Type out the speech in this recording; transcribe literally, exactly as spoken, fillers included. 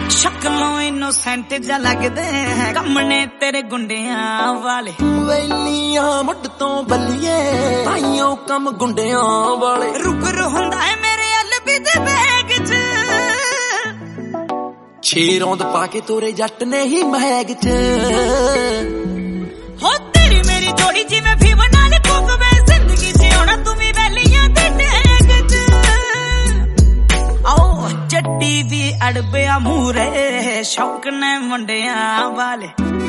शक्लों innocent जा लगदे कम ने तेरे गुंडियां वाले वेलियां मुड तो बलिए ताइयों कम गुंडियां वाले रुक रू हुंदा है मेरे अलबी दे बैग च छे रौंद पाके तोरे जट ने ही महग च हो तेरी मेरी जोड़ी जिवें भी बना ले कोक वे जिंदगी जियोना तू भी वेलियां दे टैग च आओ चट्टी भी अड़बिया मूरे शौक ने मुंडियां वाले